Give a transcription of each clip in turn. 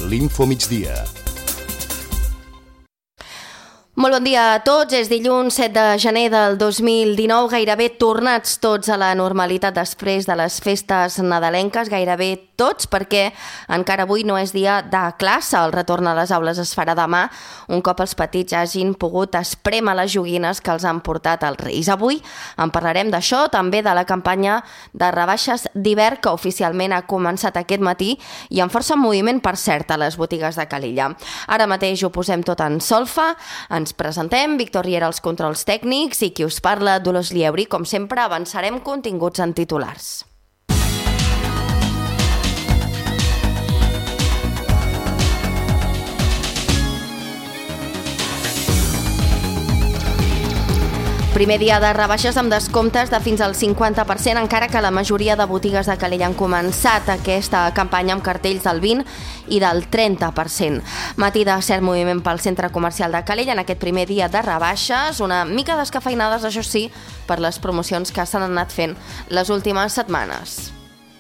l'Info Migdia. Molt bon dia a tots. És dilluns 7 de gener del 2019, gairebé tornats tots a la normalitat després de les festes nadalenques, gairebé tots, perquè encara avui no és dia de classe. El retorn a les aules es farà demà, un cop els petits hagin pogut esprémer les joguines que els han portat els Reis. Avui en parlarem d'això, també de la campanya de rebaixes d'hivern que oficialment ha començat aquest matí i amb força moviment, per cert, a les botigues de Calella. Ara mateix ho posem tot en solfa. Ens presentem, Víctor Riera als controls tècnics i qui us parla, Dolors Lieuri. Com sempre, avançarem continguts en titulars. Primer dia de rebaixes amb descomptes de fins al 50%, encara que la majoria de botigues de Calella han començat aquesta campanya amb cartells del 20% i del 30%. Matí de cert moviment pel centre comercial de Calella en aquest primer dia de rebaixes, una mica descafeinades, això sí, per les promocions que s'han anat fent les últimes setmanes.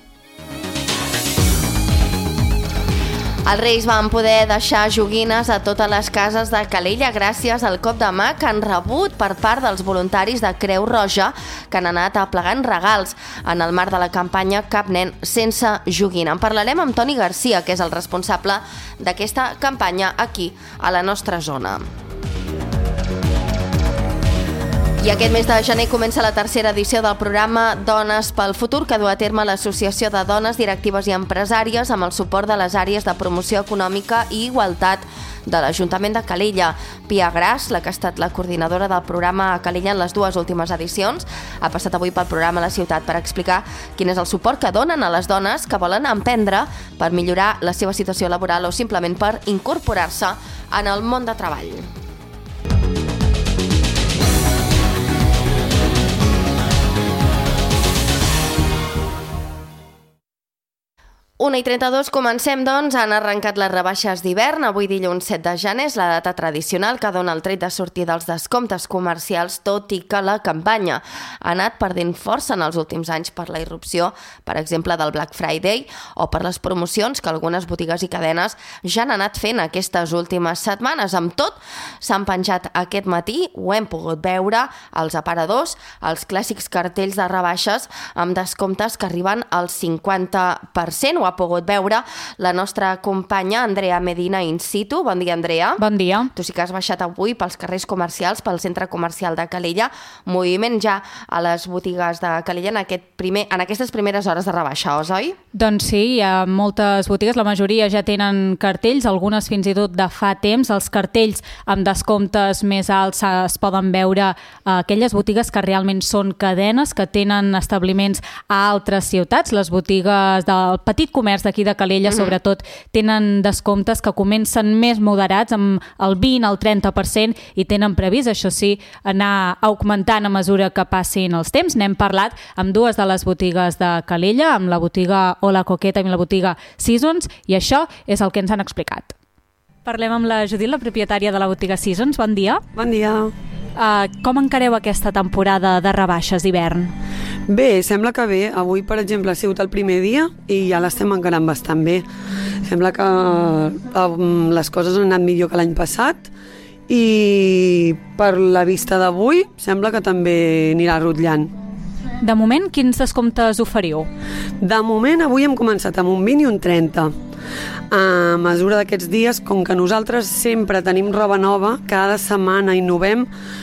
Els Reis van poder deixar joguines a totes les cases de Calella gràcies al cop de mà que han rebut per part dels voluntaris de Creu Roja que han anat aplegant regals en el marc de la campanya Cap nen sense joguina. En parlarem amb Toni Garcia, que és el responsable d'aquesta campanya aquí, a la nostra zona. I aquest mes de gener comença la tercera edició del programa Dones pel Futur, que du a terme l'Associació de Dones Directives i Empresàries amb el suport de les àrees de promoció econòmica i igualtat de l'Ajuntament de Calella. Pia Gras, la que ha estat la coordinadora del programa a Calella en les dues últimes edicions, ha passat avui pel programa a la ciutat per explicar quin és el suport que donen a les dones que volen emprendre per millorar la seva situació laboral o simplement per incorporar-se en el món de treball. 1:32, comencem, doncs. Han arrencat les rebaixes d'hivern. Avui, dilluns 7 de gener, és la data tradicional que dona el tret de sortir dels descomptes comercials, tot i que la campanya ha anat perdent força en els últims anys per la irrupció, per exemple, del Black Friday o per les promocions que algunes botigues i cadenes ja han anat fent aquestes últimes setmanes. Amb tot, s'han penjat aquest matí, ho hem pogut veure, als aparadors, els clàssics cartells de rebaixes amb descomptes que arriben al 50%. Ho ha pogut veure la nostra companya Andrea Medina in situ. Bon dia, Andrea. Bon dia. Tu sí que has baixat avui pels carrers comercials, pel centre comercial de Calella. Moviment ja a les botigues de Calella en aquestes primeres hores de rebaixa, oi? Doncs sí, hi ha moltes botigues, la majoria ja tenen cartells, algunes fins i tot de fa temps. Els cartells amb descomptes més alts es poden veure a aquelles botigues que realment són cadenes, que tenen establiments a altres ciutats. Les botigues del petit comerç d'aquí de Calella, sobretot, tenen descomptes que comencen més moderats, amb el 20, el 30%, i tenen previst, això sí, anar augmentant a mesura que passin els temps. N'hem parlat amb dues de les botigues de Calella, amb la botiga Hola Coqueta i la botiga Seasons, i això és el que ens han explicat. Parlem amb la Judit, la propietària de la botiga Seasons. Bon dia. Bon dia. Com encareu aquesta temporada de rebaixes d'hivern? Bé, sembla que bé. Avui, per exemple, ha sigut el primer dia i ja l'estem encarant bastant bé. Sembla que les coses han anat millor que l'any passat i per la vista d'avui sembla que també anirà rotllant. De moment, quins descomptes oferiu? De moment, avui hem començat amb un 20 i un 30. A mesura d'aquests dies, com que nosaltres sempre tenim roba nova, cada setmana innovem,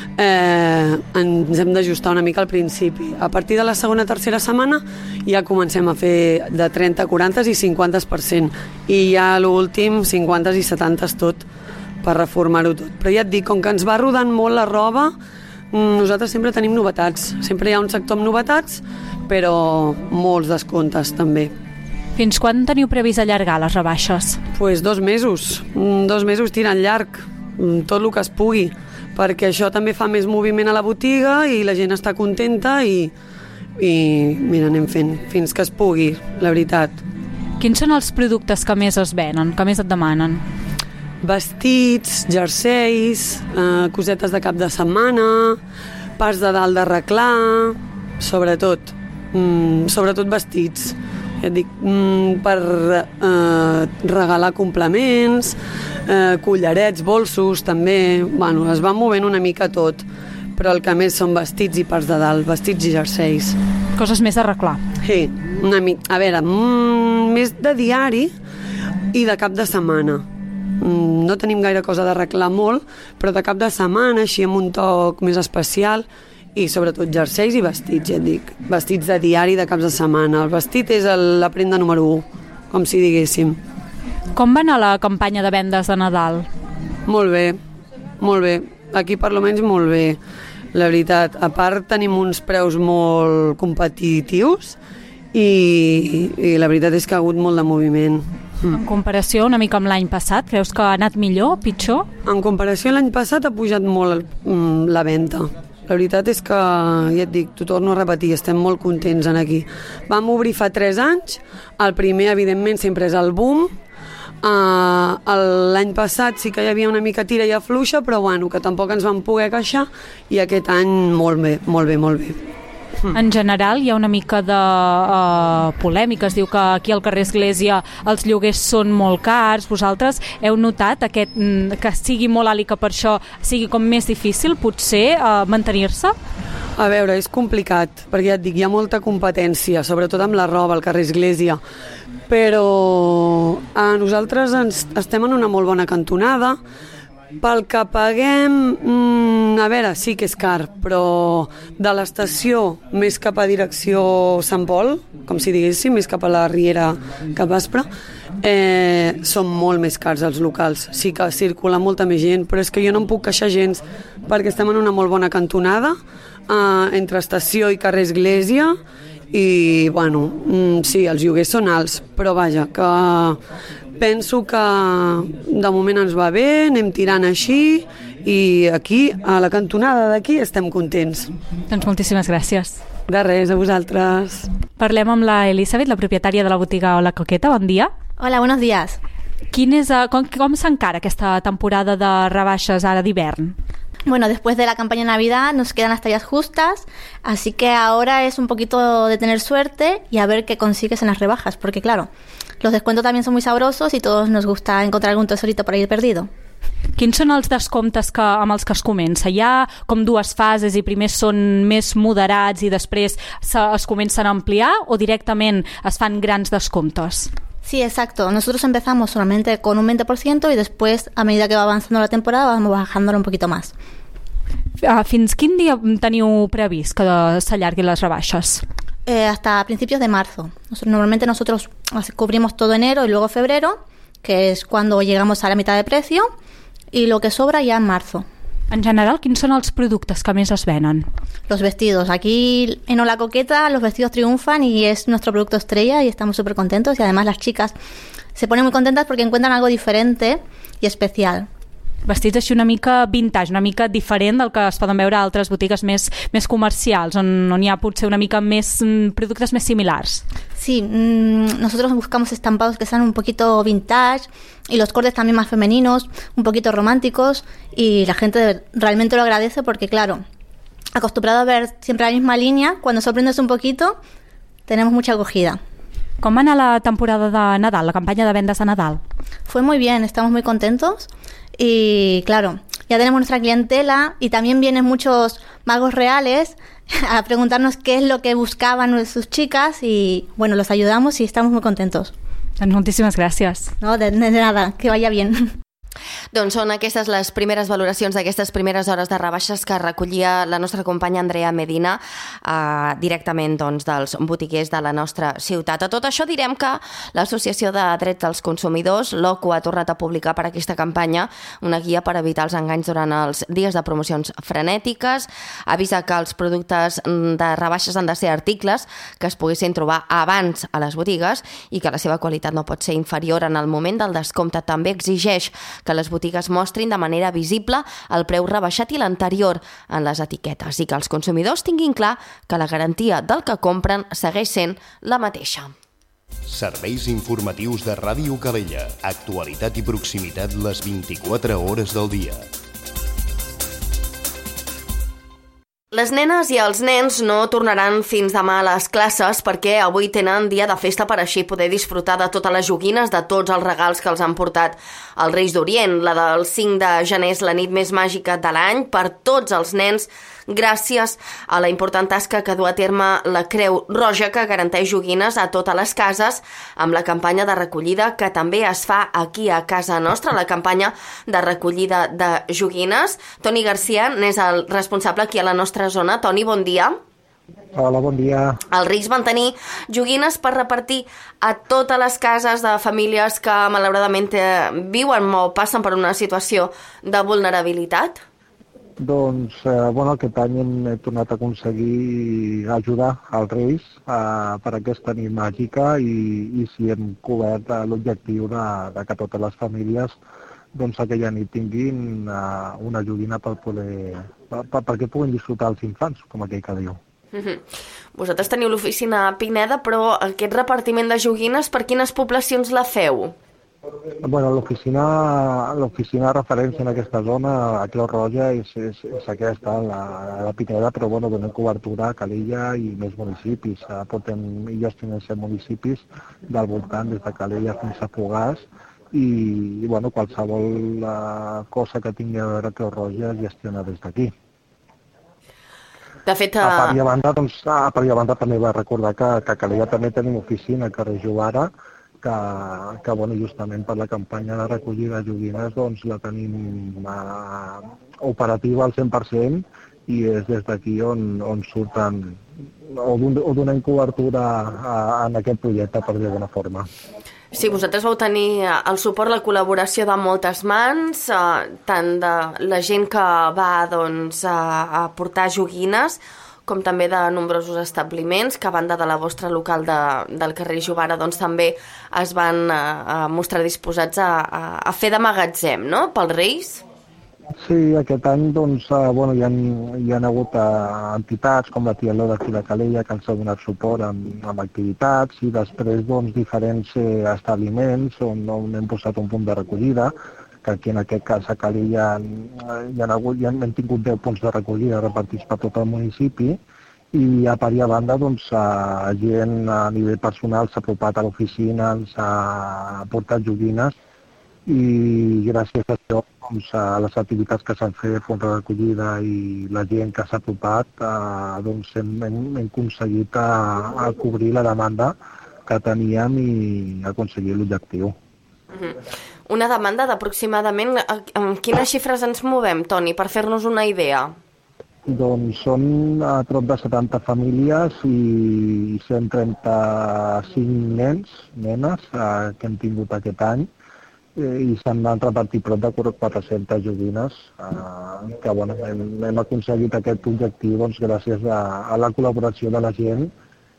ens hem d'ajustar una mica al principi. A partir de la segona o tercera setmana ja comencem a fer de 30, 40 i 50%. I ja l'últim 50 i 70 tot per reformar-ho tot. Però ja et dic, com que ens va rodant molt la roba, nosaltres sempre tenim novetats. Sempre hi ha un sector amb novetats, però molts descomptes també. Fins quan teniu previst allargar les rebaixes? Pues 2 mesos. 2 mesos tirant llarg, tot el que es pugui, perquè això també fa més moviment a la botiga i la gent està contenta i mira, anem fent fins que es pugui, la veritat. Quins són els productes que més es venen, que més et demanen? Vestits, jerseis, cosetes de cap de setmana, parts de dalt d'arreglar, sobretot vestits. ja et dic, per regalar complements, collarets, bolsos, també, bueno, es va movent una mica tot, però el que més són vestits i parts de dalt, vestits i jerseis. Coses més d'arreglar. Sí, una mica, a veure, més de diari i de cap de setmana. No tenim gaire cosa d'arreglar molt, però de cap de setmana, així amb un toc més especial, i sobretot jerseis i vestits, ja et dic. Vestits de diari de caps de setmana. El vestit és la prenda número 1, com si diguéssim. Com va anar la campanya de vendes de Nadal? Molt bé, molt bé. Aquí per lo menys molt bé, la veritat. A part tenim uns preus molt competitius i la veritat és que ha hagut molt de moviment. En comparació una mica amb l'any passat, creus que ha anat millor, pitjor? En comparació a l'any passat ha pujat molt la venda. La veritat és que, ja et dic, t'ho torno a repetir, estem molt contents en aquí. Vam obrir fa 3 anys, el primer, evidentment, sempre és el boom. L'any passat sí que hi havia una mica tira i afluixa, però bueno, que tampoc ens vam poder queixar, i aquest any molt bé, molt bé, molt bé. En general hi ha una mica de polèmica, es diu que aquí al carrer Església els lloguers són molt cars. Vosaltres heu notat que sigui molt alt i que per això sigui com més difícil potser mantenir-se? A veure, és complicat, perquè ja et dic, hi ha molta competència, sobretot amb la roba al carrer Església, però nosaltres estem en una molt bona cantonada. Pel que paguem, a veure, sí que és car, però de l'estació més cap a direcció Sant Pol, com si diguéssim, més cap a la Riera cap Aspre, són molt més cars els locals. Sí que circula molta més gent, però és que jo no em puc queixar gens, perquè estem en una molt bona cantonada, entre estació i carrer Església, i, bueno, sí, els lloguers són alts, però vaja, que penso que de moment ens va bé, anem tirant així, i aquí, a la cantonada d'aquí, estem contents. Doncs moltíssimes gràcies. De res, a vosaltres. Parlem amb la Elisabet, la propietària de la botiga La Coqueta. Bon dia. Hola, buenos días. Com s'encara aquesta temporada de rebaixes ara d'hivern? Bueno, después de la campaña de Navidad nos quedan las tallas justas, así que ahora es un poquito de tener suerte y a ver qué consigues en las rebajas, porque claro, los descuentos también son muy sabrosos y todos nos gusta encontrar algún tesorito por ahí perdido. Quins són els descomptes amb els que es comença? Hi ha com 2 fases i primer són més moderats i després es comencen a ampliar o directament es fan grans descomptes? Sí, exacto. Nosotros empezamos solamente con un 20% y después, a medida que va avanzando la temporada, vamos bajándolo un poquito más. Fins quin dia teniu previst que s'allarguin les rebaixes? Hasta principios de marzo. Normalmente nosotros cubrimos todo enero y luego febrero, que es cuando llegamos a la mitad de precio, y lo que sobra ya en marzo. En general, quins són els productes que més es venen? Los vestidos. Aquí en La Coqueta los vestidos triunfan y es nuestro producto estrella y estamos súper contentos, y además las chicas se ponen muy contentas porque encuentran algo diferente y especial. Vestits així una mica vintage, una mica diferent del que es poden veure a altres botigues més comercials, on hi ha potser una mica més productes més similars. Sí, nosotros buscamos estampados que sean un poquito vintage y los cortes también más femeninos, un poquito románticos, y la gente realmente lo agradece porque, claro, acostumbrado a ver siempre la misma línea, cuando sorprendes un poquito, tenemos mucha acogida. Com va anar la temporada de Nadal, la campanya de vendes de Nadal? Fue muy bien, estamos muy contentos y, claro, ya tenemos nuestra clientela y también vienen muchos magos reales a preguntarnos qué es lo que buscaban sus chicas y, bueno, los ayudamos y estamos muy contentos. Doncs moltíssimes gràcies. No, de nada, que vaya bien. Doncs són aquestes les primeres valoracions d'aquestes primeres hores de rebaixes que recollia la nostra companya Andrea Medina directament dels botiguers de la nostra ciutat. A tot això direm que l'Associació de Drets dels Consumidors, l'OCU, ha tornat a publicar per aquesta campanya una guia per evitar els enganys durant els dies de promocions frenètiques. Avisa que els productes de rebaixes han de ser articles que es poguessin trobar abans a les botigues i que la seva qualitat no pot ser inferior en el moment del descompte. També exigeix que les botigues mostrin de manera visible el preu rebaixat i l'anterior en les etiquetes i que els consumidors tinguin clar que la garantia del que compren segueix sent la mateixa. Serveis informatius de Ràdio Calella. Actualitat i proximitat les 24 hores del dia. Les nenes i els nens no tornaran fins demà a les classes perquè avui tenen dia de festa per així poder disfrutar de totes les joguines, de tots els regals que els han portat els Reis d'Orient. La del 5 de gener és la nit més màgica de l'any per tots els nens, gràcies a la important tasca que du a terme la Creu Roja, que garanteix joguines a totes les cases, amb la campanya de recollida que també es fa aquí a casa nostra, la campanya de recollida de joguines. Toni Garcia n'és el responsable aquí a la nostra zona. Toni, bon dia. Hola, bon dia. Els Reis van tenir joguines per repartir a totes les cases de famílies que malauradament viuen o passen per una situació de vulnerabilitat? Doncs, aquest any hem tornat a aconseguir ajudar els Reis per aquesta nit màgica i sí hem cobert l'objectiu de que totes les famílies aquella nit tinguin una joguina perquè puguin disfrutar els infants, com aquell que diu. Vosaltres teniu l'oficina a Pineda, però aquest repartiment de joguines per quines poblacions la feu? L'oficina de referència en aquesta zona, a Creu Roja, és aquesta, la Pineda, però donem cobertura a Calella i més municipis. I gestionem 7 municipis del voltant, des de Calella fins a Fogars, i qualsevol cosa que tingui a veure Creu Roja es gestiona des d'aquí. De fet, a part i a banda també va recordar que a Calella també tenim oficina, al carrer Jovara, que justament per la campanya de recollida de joguines la tenim operativa al 100% i és des d'aquí on surten o donem cobertura en aquest projecte, per dir d'alguna forma. Sí, vosaltres vau tenir el suport, la col·laboració de moltes mans, tant de la gent que va a portar joguines, com també de nombrosos establiments que a banda de la vostra local del carrer Jovara també es van mostrar disposats a fer de magatzem, no?, pels Reis? Sí, aquest any hi ha hagut entitats com la Tialó d'aquí de Calella que ens ha donat suport amb activitats i després diferents establiments on hem posat un punt de recollida, que aquí en aquest cas a Calella hem tingut 10 punts de recollida repartits per tot el municipi i a part i a banda gent a nivell personal s'ha apropat a l'oficina, ens ha portat joguines i gràcies a això a les activitats que s'han fet, fons de recollida i la gent que s'ha apropat hem aconseguit cobrir la demanda que teníem i aconseguir l'objectiu. Una demanda d'aproximadament... Amb quines xifres ens movem, Toni, per fer-nos una idea? Doncs són a prop de 70 famílies i 135 nenes que hem tingut aquest any i se'n van repartir prop de 400 joguines que hem aconseguit aquest objectiu gràcies a la col·laboració de la gent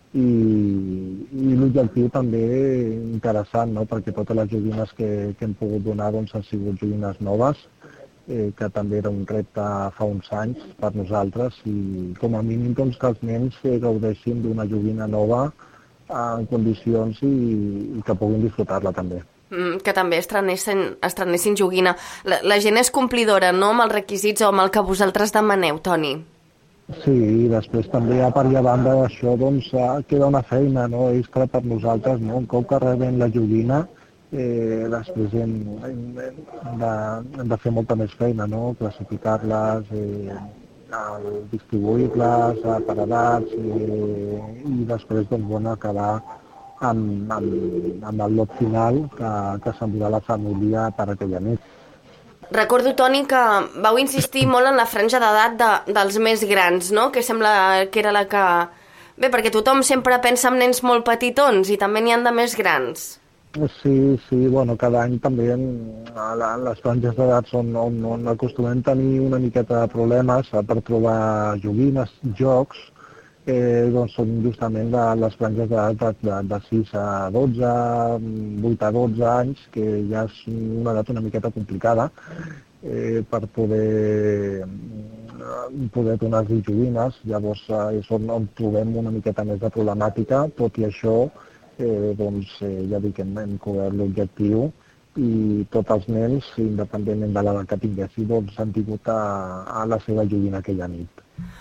i l'objectiu també interessant, no?, perquè totes les joguines que hem pogut donar han sigut joguines noves, que també era un repte fa uns anys per nosaltres i com a mínim que els nens gaudeixin d'una joguina nova en condicions i que puguin disfrutar-la també. Que també estrenessin joguina. La gent és complidora, no?, amb els requisits o amb el que vosaltres demaneu, Toni? Sí, i després també a part i a banda d'això queda una feina, no? És clar per nosaltres, no? Un cop que rebem la joguina, després hem de fer molta més feina, no? Classificar-les, distribuir-les per edats i després acabar amb el lot final que s'enviarà a la família per aquella nit. Recordo, Toni, que vau insistir molt en la franja d'edat dels més grans, no?, que sembla que era la que... Bé, perquè tothom sempre pensa en nens molt petitons i també n'hi ha de més grans. Sí, cada any també les franges d'edat on acostumem tenir una miqueta de problemes per trobar joguines, jocs, són justament les franges d'edat de 6 a 12, 8 a 12 anys, que ja és una edat una miqueta complicada per poder donar-los joguines. Llavors és on trobem una miqueta més de problemàtica, tot i això ja dic que hem cobert l'objectiu i tots els nens, independentment de l'edat que tinguessin, han tingut a la seva joguina aquella nit.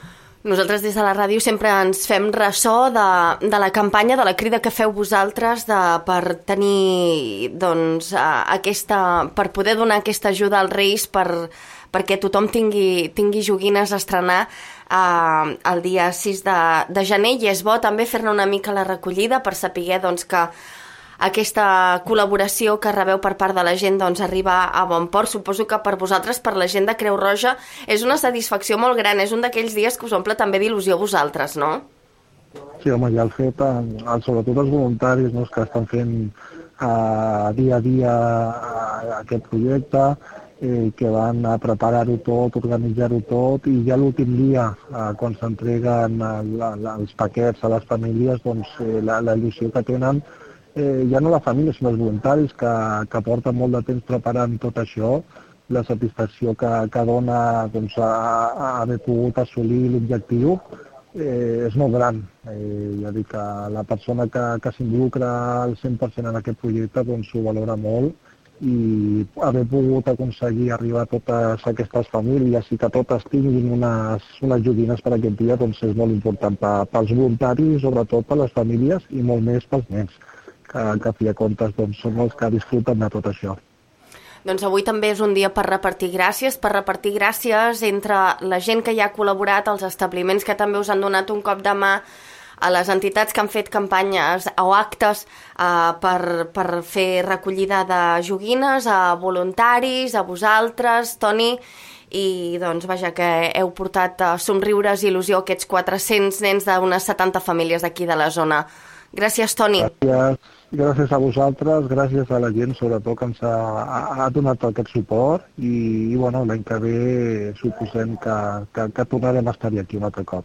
Nosaltres des de la ràdio sempre ens fem ressò de la campanya, de la crida que feu vosaltres per tenir, doncs, per poder donar aquesta ajuda als Reis perquè tothom tingui joguines a estrenar el dia 6 de gener, i és bo també fer-ne una mica la recollida per saber doncs, que aquesta col·laboració que rebeu per part de la gent doncs, arriba a bon port. Suposo que per vosaltres, per la gent de Creu Roja, és una satisfacció molt gran, és un d'aquells dies que us omple també d'il·lusió a vosaltres, no? Sí, home, ja el fet, sobretot els voluntaris, no, que estan fent dia a dia aquest projecte, que van a preparar-ho tot, organitzar-ho tot, i ja l'últim dia, quan s'entreguen els paquets a les famílies, doncs la il·lusió que tenen, ja no la família, sinó els voluntaris que porten molt de temps preparant tot això, la satisfacció que dona doncs, haver pogut assolir l'objectiu és molt gran. Ja dic que la persona que s'involucra al 100% en aquest projecte doncs, ho valora molt, i haver pogut aconseguir arribar a totes aquestes famílies i que totes tinguin unes joguines per aquest dia doncs, és molt important pels voluntaris, sobretot per les famílies, i molt més pels nens, que a fi de comptes doncs, són els que disfruten de tot això. Doncs avui també és un dia per repartir gràcies entre la gent que ja ha col·laborat, els establiments que també us han donat un cop de mà, a les entitats que han fet campanyes o actes per fer recollida de joguines, a voluntaris, a vosaltres, Toni, i doncs vaja que heu portat somriures i il·lusió a aquests 400 nens d'unes 70 famílies d'aquí de la zona. Gràcies, Toni. Gràcies a vosaltres, gràcies a la gent, sobretot, que ens ha donat aquest suport, i bueno, l'any que ve suposem que tornarem a estar aquí un altre cop.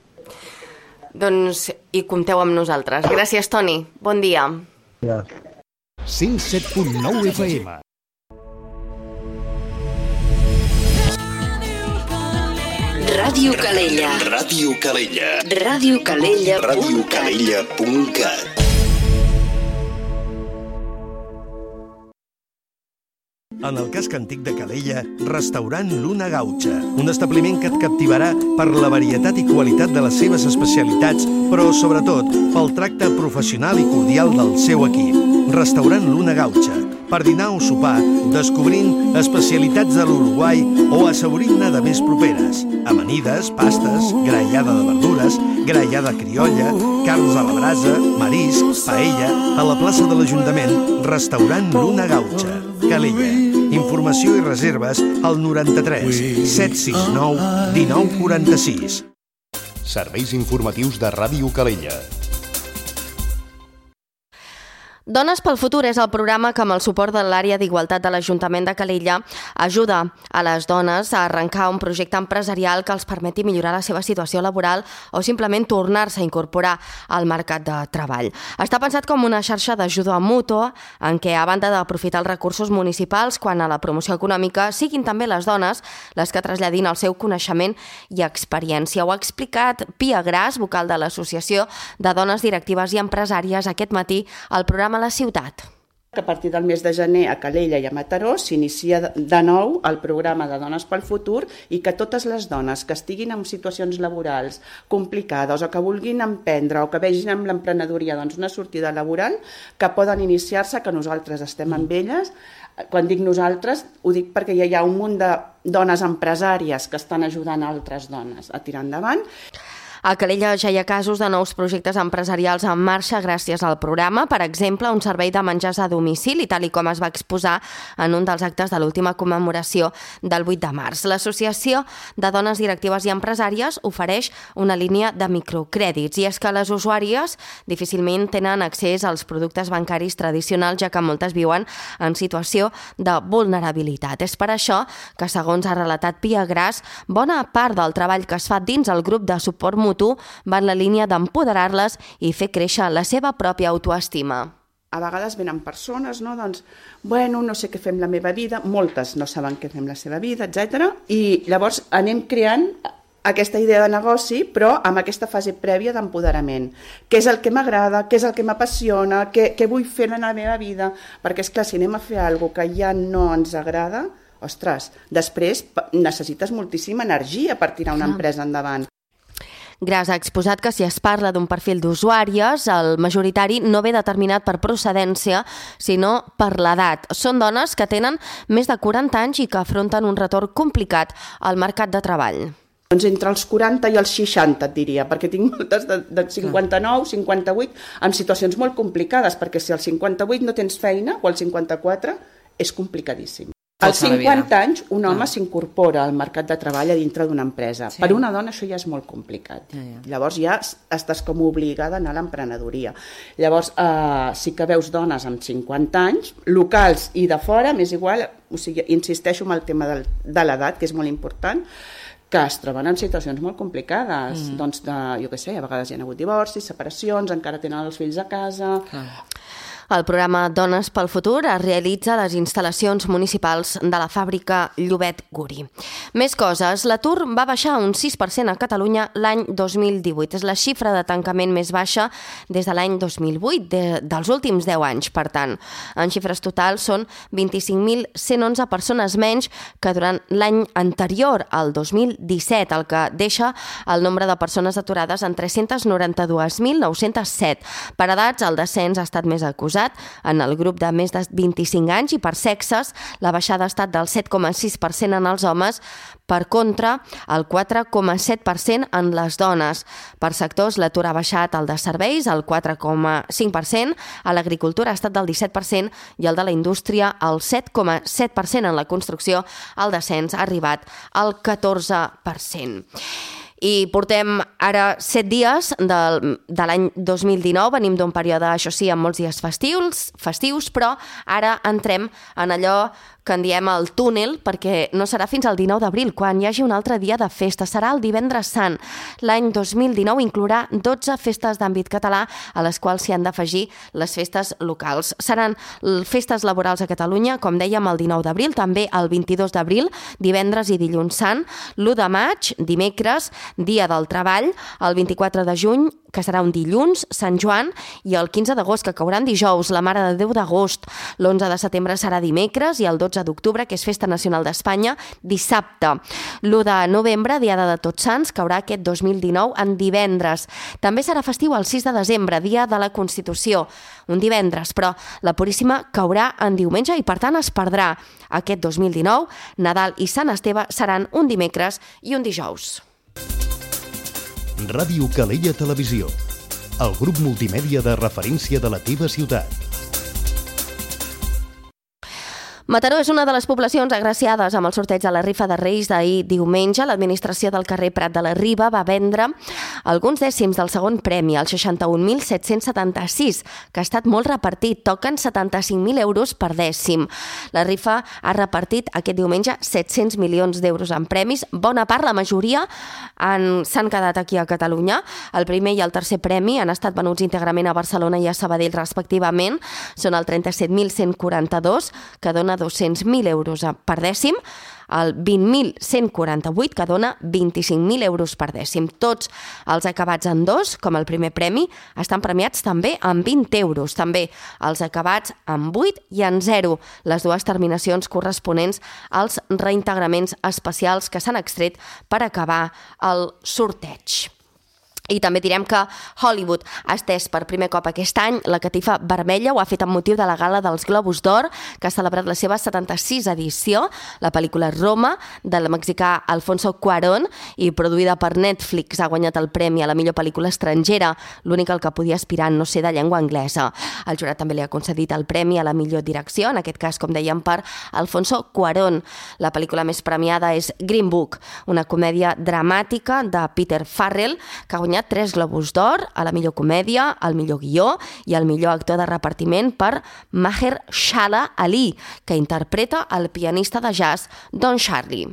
Doncs hi compteu amb nosaltres. Gràcies, Toni. Bon dia. Gràcies. 107.9 FM. Ràdio Calella. Ràdio Calella. Radiocalella.cat. Radiocalella.cat. En el casc antic de Calella, restaurant Luna Gautxa, un establiment que et captivarà per la varietat i qualitat de les seves especialitats, però sobretot pel tracte professional i cordial del seu equip. Restaurant Luna Gautxa, per dinar o sopar, descobrint especialitats de l'Uruguai o assaborint-ne de més properes. Amanides, pastes, graellada de verdures, graellada criolla, carns a la brasa, marisc, paella, a la plaça de l'Ajuntament, restaurant Luna Gautxa, Calella. Informació i reserves al 93 769 1946. Serveis informatius de Ràdio Calella. Dones pel futur és el programa que amb el suport de l'àrea d'igualtat de l'Ajuntament de Calella ajuda a les dones a arrencar un projecte empresarial que els permeti millorar la seva situació laboral o simplement tornar-se a incorporar al mercat de treball. Està pensat com una xarxa d'ajuda mútua en què, a banda d'aprofitar els recursos municipals quan a la promoció econòmica, siguin també les dones les que traslladin el seu coneixement i experiència. Ho ha explicat Pia Gras, vocal de l'Associació de Dones Directives i Empresàries, aquest matí al programa La Ciutat. A partir del mes de gener a Calella i a Mataró s'inicia de nou el programa de Dones pel Futur, i que totes les dones que estiguin en situacions laborals complicades o que vulguin emprendre o que vegin amb l'emprenedoria una sortida laboral, que poden iniciar-se, que nosaltres estem amb elles. Quan dic nosaltres, ho dic perquè ja hi ha un munt de dones empresàries que estan ajudant altres dones a tirar endavant. A Calella ja hi ha casos de nous projectes empresarials en marxa gràcies al programa, per exemple, un servei de menjars a domicili, tal com es va exposar en un dels actes de l'última commemoració del 8 de març. L'Associació de Dones Directives i Empresàries ofereix una línia de microcrèdits, i és que les usuàries difícilment tenen accés als productes bancaris tradicionals, ja que moltes viuen en situació de vulnerabilitat. És per això que, segons ha relatat Pia Gras, bona part del treball que es fa dins el grup de suport mutu va en la línia d'empoderar-les i fer créixer la seva pròpia autoestima. A vegades venen persones, no sé què fem la meva vida, moltes no saben què fem la seva vida, etc. I llavors anem creant aquesta idea de negoci, però amb aquesta fase prèvia d'empoderament. Què és el que m'agrada, què és el que m'apassiona, què vull fer en la meva vida? Perquè, esclar, si anem a fer alguna cosa que ja no ens agrada, ostres, després necessites moltíssima energia per tirar una empresa endavant. Gras ha exposat que si es parla d'un perfil d'usuàries, el majoritari no ve determinat per procedència, sinó per l'edat. Són dones que tenen més de 40 anys i que afronten un retorn complicat al mercat de treball. Doncs entre els 40 i els 60, et diria, perquè tinc moltes de 59, 58, amb situacions molt complicades, perquè si als 58 no tens feina, o als 54, és complicadíssim. Als 50 anys, un home s'incorpora al mercat de treball a dintre d'una empresa. Sí. Per una dona això ja és molt complicat. Llavors ja estàs com obligada a anar a l'emprenedoria. Llavors sí que veus dones amb 50 anys, locals i de fora, m'és igual, o sigui, insisteixo en el tema de l'edat, que és molt important, que es troben en situacions molt complicades. Doncs, jo què sé, a vegades hi ha hagut divorcis, separacions, encara tenen els fills a casa... El programa Dones pel Futur es realitza a les instal·lacions municipals de la fàbrica Llobet Guri. Més coses. L'atur va baixar un 6% a Catalunya l'any 2018. És la xifra de tancament més baixa des de l'any 2008, dels últims 10 anys, per tant. En xifres totals són 25.111 persones menys que durant l'any anterior, el 2017, el que deixa el nombre de persones aturades en 392.907. Per edats, el descens ha estat més acusat en el grup de més de 25 anys i per sexes la baixada ha estat del 7,6% en els homes, per contra el 4,7% en les dones. Per sectors, l'atur ha baixat el de serveis, el 4,5%, a l'agricultura ha estat del 17% i el de la indústria el 7,7%. En la construcció el descens ha arribat al 14%. I portem ara 7 dies de l'any 2019, venim d'un període, això sí, amb molts dies festius, però ara entrem en allò que en diem el túnel, perquè no serà fins al 19 d'abril, quan hi hagi un altre dia de festa. Serà el Divendres Sant. L'any 2019 inclourà 12 festes d'àmbit català, a les quals s'hi han d'afegir les festes locals. Seran festes laborals a Catalunya, com dèiem, el 19 d'abril, també el 22 d'abril, divendres i dilluns sant, l'1 de maig, dimecres, Dia del Treball, el 24 de juny, que serà un dilluns, Sant Joan, i el 15 d'agost, que caurà en dijous, la Mare de Déu d'agost. L'11 de setembre serà dimecres i el 12 d'octubre, que és Festa Nacional d'Espanya, dissabte. L'1 de novembre, Diada de Tots Sants, caurà aquest 2019 en divendres. També serà festiu el 6 de desembre, Dia de la Constitució, un divendres, però la Puríssima caurà en diumenge i, per tant, es perdrà. Aquest 2019, Nadal i Sant Esteve seran un dimecres i un dijous. Ràdio Calella Televisió, el grup multimèdia de referència de la teva ciutat. Mataró és una de les poblacions agraciades amb el sorteig de la rifa de Reis d'ahir diumenge. L'administració del carrer Prat de la Riba va vendre alguns dècims del segon premi, el 61.776, que ha estat molt repartit. Toquen 75.000 euros per dècim. La rifa ha repartit aquest diumenge 700 milions d'euros en premis. Bona part, la majoria, s'han quedat aquí a Catalunya. El primer i el tercer premi han estat venuts íntegrament a Barcelona i a Sabadell, respectivament. Són el 37.142, que dona 200.000 euros per dècim, el 20.148, que dona 25.000 euros per dècim. Tots els acabats en 2, com el primer premi, estan premiats també amb 20 euros. També els acabats en 8 i en 0, les dues terminacions corresponents als reintegraments especials que s'han extret per acabar el sorteig. I també direm que Hollywood ha estès per primer cop aquest any la catifa vermella. Ho ha fet amb motiu de la gala dels Globus d'Or, que ha celebrat la seva 76 edició. La pel·lícula Roma, del mexicà Alfonso Cuarón, i produïda per Netflix, ha guanyat el premi a la millor pel·lícula estrangera, l'únic al que podia aspirar en no ser de llengua anglesa. El jurat també li ha concedit el premi a la millor direcció, en aquest cas, com dèiem, per Alfonso Cuarón. La pel·lícula més premiada és Green Book, una comèdia dramàtica de Peter Farrell, que ha guanyat 3 Globus d'Or, a la millor comèdia, al millor guió i al millor actor de repartiment per Mahershala Ali, que interpreta el pianista de jazz Don Charlie.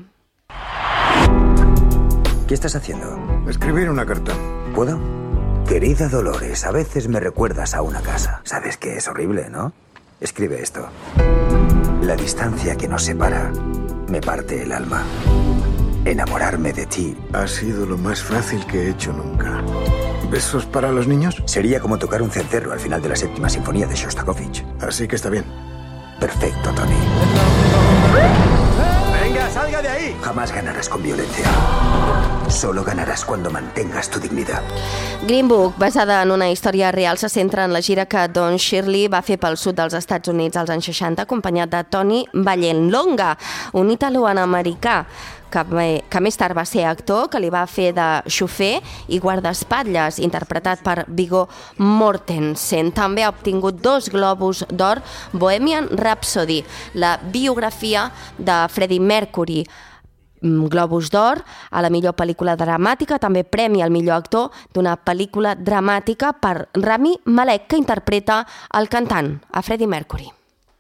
¿Qué estás haciendo? Escribir una carta. ¿Puedo? Querida Dolores, a veces me recuerdas a una casa. Sabes que es horrible, ¿no? Escribe esto. La distancia que nos separa me parte el alma. Enamorarme de ti ha sido lo más fácil que he hecho nunca. ¿Besos para los niños? Sería como tocar un cencerro al final de la 7ª sinfonía de Shostakovich. Así que está bien. Perfecto, Tony. ¡Venga, salga de ahí! Jamás ganarás con violencia. Solo ganarás cuando mantengas tu dignidad. Green Book, basada en una història real, se centra en la gira que Don Shirley va fer pel sud dels Estats Units als anys 60, acompanyat de Tony Vallelonga, un italo-americà que més tard va ser actor, que li va fer de xofer i guardaespatlles, interpretat per Viggo Mortensen. També ha obtingut 2 Globus d'Or Bohemian Rhapsody, la biografia de Freddie Mercury. Globus d'Or a la millor pel·lícula dramàtica, també premi al millor actor d'una pel·lícula dramàtica per Rami Malek, que interpreta el cantant, a Freddie Mercury.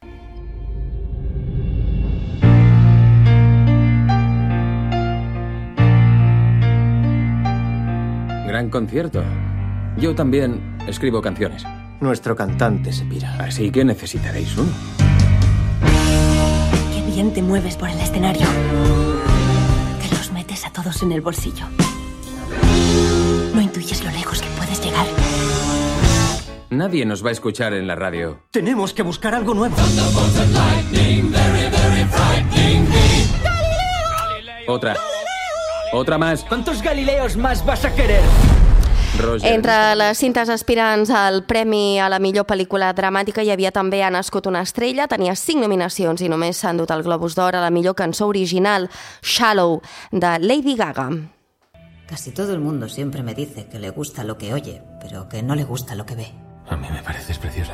Gran concierto. Yo también escribo canciones. Nuestro cantante se pira. Así que necesitaréis uno. Qué bien te mueves por el escenario. Te los metes a todos en el bolsillo. No intuyes lo lejos que puedes llegar. Nadie nos va a escuchar en la radio. Tenemos que buscar algo nuevo. Otra. Otra más. ¿Cuántos Galileos más vas a querer? Roger. Entre les cintes aspirants al premi a la millor pel·lícula dramàtica hi havia també Ha nascut una estrella, tenia 5 nominacions i només s'ha endut el Globus d'Or a la millor cançó original, Shallow, de Lady Gaga. Casi todo el mundo siempre me dice que le gusta lo que oye, pero que no le gusta lo que ve. A mí me pareces preciosa.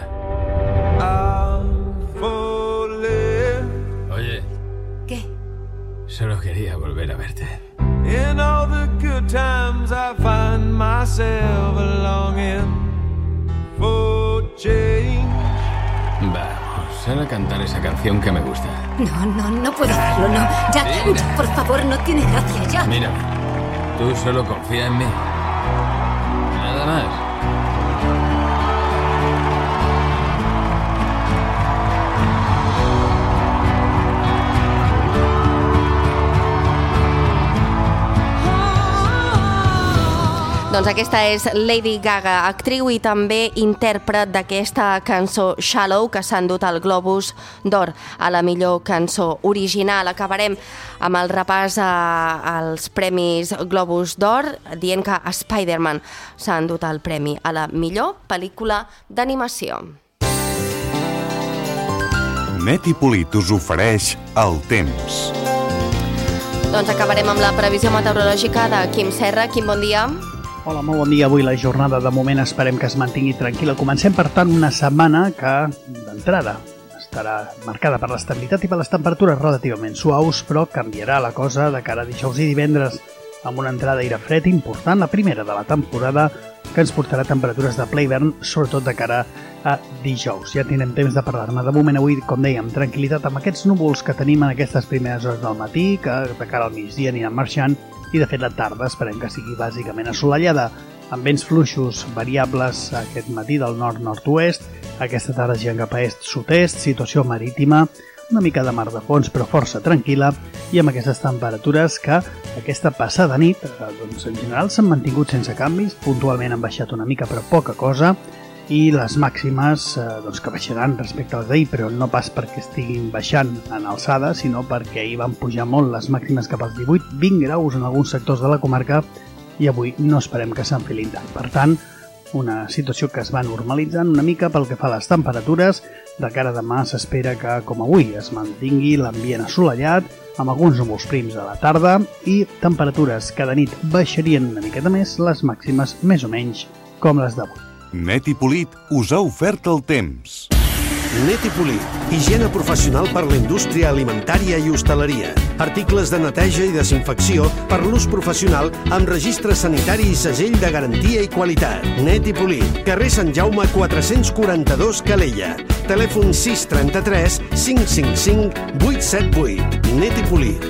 Oye. ¿Qué? Solo quería volver a verte. In all the good times I find myself longing for change. Vamos, sal a cantar esa canción que me gusta. No puedo hacerlo, no. Ya, por favor, no tiene gracia, ya. Mírame, tú solo confía en mí. Nada más. Doncs aquesta és Lady Gaga, actriu i també intèrpret d'aquesta cançó Shallow, que s'ha endut el Globus d'Or a la millor cançó original. Acabarem amb el repàs als premis Globus d'Or, dient que Spider-Man s'ha endut el premi a la millor pel·lícula d'animació. Neti Polit us ofereix el temps. Doncs acabarem amb la previsió meteorològica de Quim Serra. Quim, bon dia. Hola, molt bon dia. Avui la jornada de moment esperem que es mantingui tranquil·la. Comencem, per tant, una setmana que, d'entrada, estarà marcada per l'estabilitat i per les temperatures relativament suaus, però canviarà la cosa de cara a dijous i divendres amb una entrada d'aire fred important, la primera de la temporada, que ens portarà temperatures de ple hivern, sobretot de cara a dijous. Ja tindrem temps de parlar-ne. De moment avui, com dèiem, tranquil·litat amb aquests núvols que tenim en aquestes primeres hores del matí, que de cara al migdia aniran marxant, i de fet la tarda esperem que sigui bàsicament assolellada, amb vents fluixos variables aquest matí del nord-nord-oest, aquesta tarda ja cap a est-sud-est, situació marítima, una mica de mar de fons però força tranquil·la, i amb aquestes temperatures que aquesta passada nit doncs, en general s'han mantingut sense canvis, puntualment han baixat una mica però poca cosa, i les màximes doncs, que baixaran respecte als d'ahir, però no pas perquè estiguin baixant en alçada, sinó perquè ahir van pujar molt les màximes cap als 18-20 graus en alguns sectors de la comarca, i avui no esperem que s'enfilin tant. Per tant, una situació que es va normalitzant una mica pel que fa a les temperatures. De cara a demà s'espera que, com avui, es mantingui l'ambient assolellat, amb alguns núvols prims a la tarda, i temperatures que de nit baixarien una miqueta més, les màximes més o menys com les d'avui. Neti Polit us ha ofert el temps. Neti Polit, higiene professional per la indústria alimentària i hostaleria. Articles de neteja i desinfecció per l'ús professional amb registre sanitari i segell de garantia i qualitat. Neti Polit, carrer Sant Jaume 442 Calella. Telèfon 633 555 878. Neti Polit.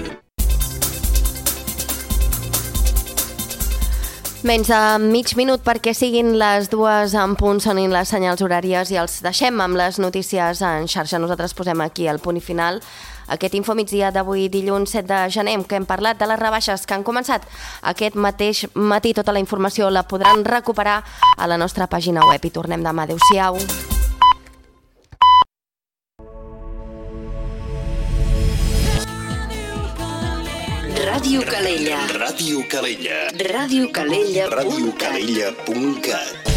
Menys de mig minut perquè siguin les 2 en punt, sonin les senyals horàries i els deixem amb les notícies en xarxa. Nosaltres posem aquí el punt i final. Aquest infomigdia d'avui, dilluns 7 de gener, que hem parlat de les rebaixes que han començat aquest mateix matí. Tota la informació la podran recuperar a la nostra pàgina web i tornem demà. Adéu-siau. Ràdio Calella. Ràdio Calella. Radiocalella.cat. Radiocalella.cat.